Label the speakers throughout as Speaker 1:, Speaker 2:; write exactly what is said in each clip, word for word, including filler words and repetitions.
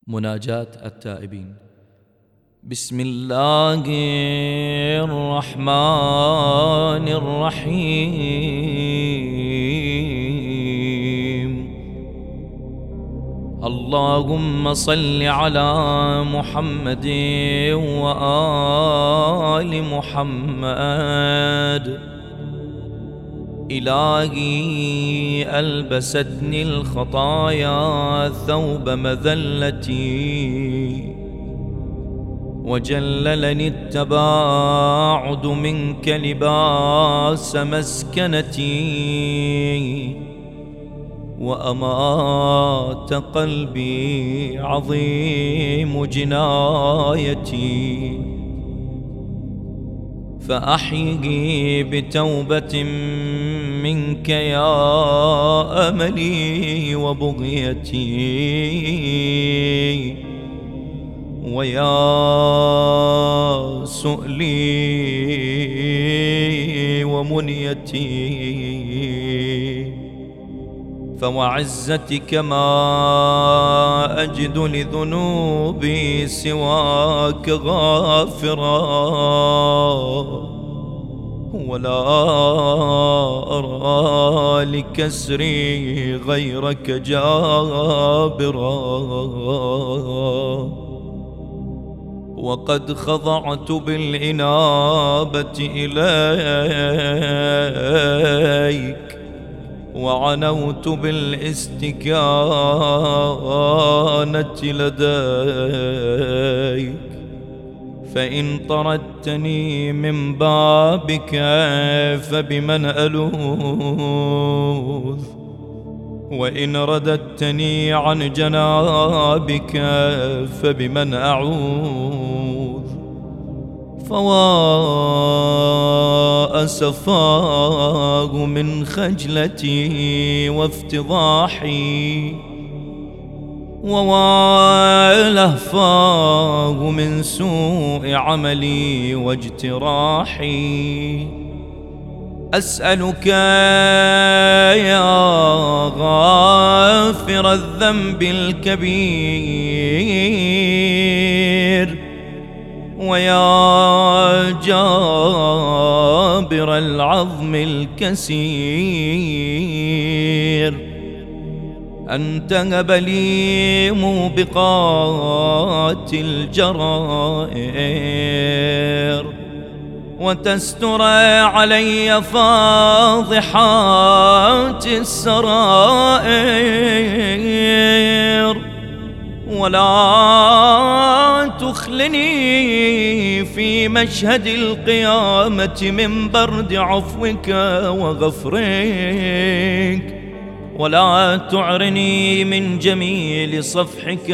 Speaker 1: مناجاة التائبين. بسم الله الرحمن الرحيم. اللهم صل على محمد وآل محمد. إلهي ألبستني الخطايا ثوب مذلتي، وجللني التباعد منك لباس مسكنتي، وأمات قلبي عظيم جنايتي، فأحيي بتوبة منك يا أملي وبغيتي، ويا سؤلي ومنيتي، فوعزتك ما أجد لذنوبي سواك غافرا، ولا أرى لكسري غيرك جابرا، وقد خضعت بالإنابة إليك، وعنوت بالاستكانة لديك، فإن طردتني من بابك فبمن ألوذ، وإن رددتني عن جنابك فبمن أعوذ، فوا أسفاه من خجلتي وافتضاحي، ووالهفاه من سوء عملي واجتراحي. أسألك يا غافر الذنب الكبير، ويا جابر العظم الكسير، أن تهب لي موبقات الجرائر، وتستر علي فاضحات السرائر، ولا تخلني في مشهد القيامة من برد عفوك وغفرك، ولا تعرني من جميل صفحك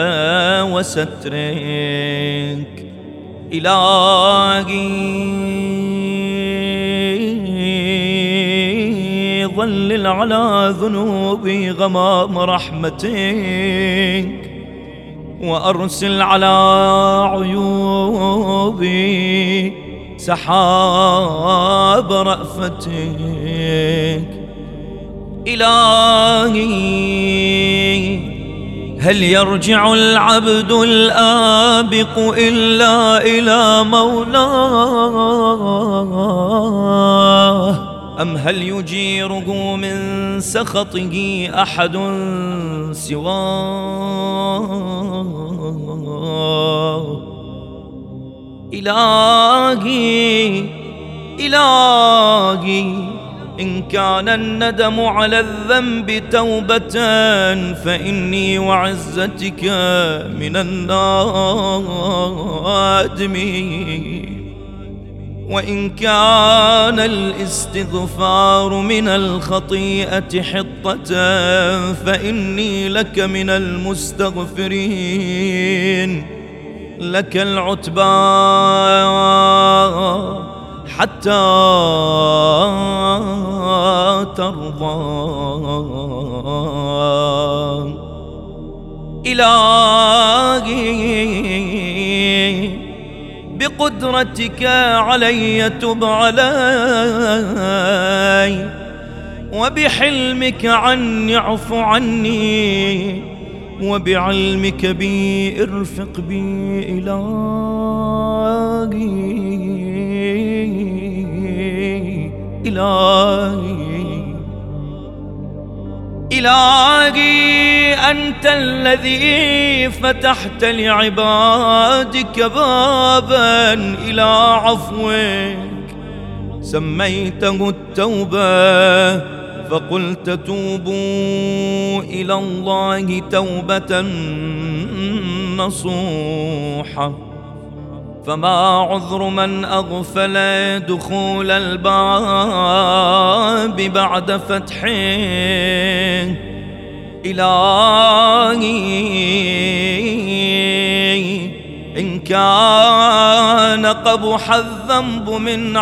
Speaker 1: وسترك. إلهي ظلل على ذنوبي غمام رحمتك، وأرسل على عيوبي سحاب رأفتك. إلهي هل يرجع العبد الآبق إلا إلى مولاه، أم هل يجيره من سخطه أحد سواه؟ إلهي إلهي إن كان الندم على الذنب توبة فإني وعزتك من النادمين، وإن كان الاستغفار من الخطيئة حطة فإني لك من المستغفرين، لك العتبى حتى ترضى. إلهي بقدرتك علي تب علي، وبحلمك عني اعف عني، وبعلمك بي ارفق بي إلهي إلهي إلهي أنت الذي فتحت لعبادك بابا إلى عفوك سميته التوبة فقلت توبوا إلى الله توبة نصوحة فما عذر من أغفل دخول الباب بعد فتحه إلهي إن كان قبح الذنب من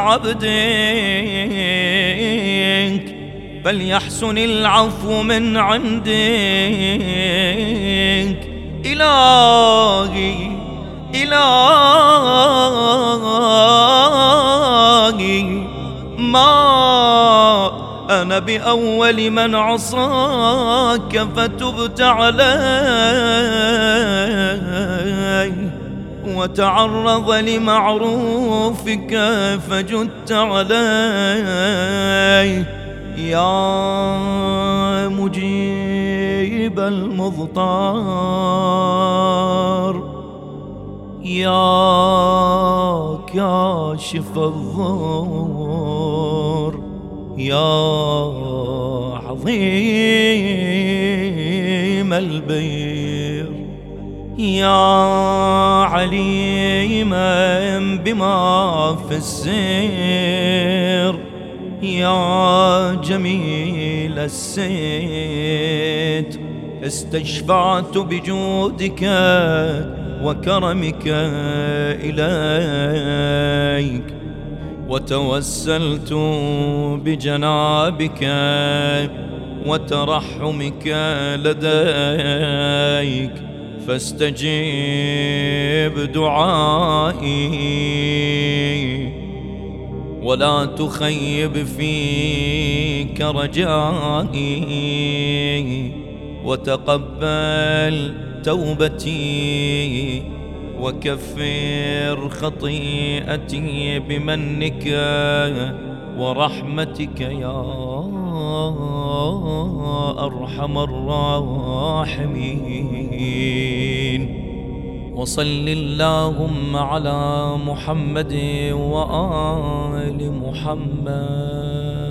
Speaker 1: عبدك فليحسن العفو من عندك إلهي إلهي ما أنا بأول من عصاك فتبت علي وتعرض لمعروفك فجدت علي يا مجيب المضطر يا كاشف الضر يا عظيم البير يا عليما بما في السير يا جميل السيد استشفعت بجودك وكرمك إليك وتوسلت بجنابك وترحمك لديك فاستجيب دعائي ولا تخيب فيك رجائي وتقبل توبتي وكفر خطيئتي بمنك ورحمتك يا أرحم الراحمين وصل اللهم على محمد وآل محمد.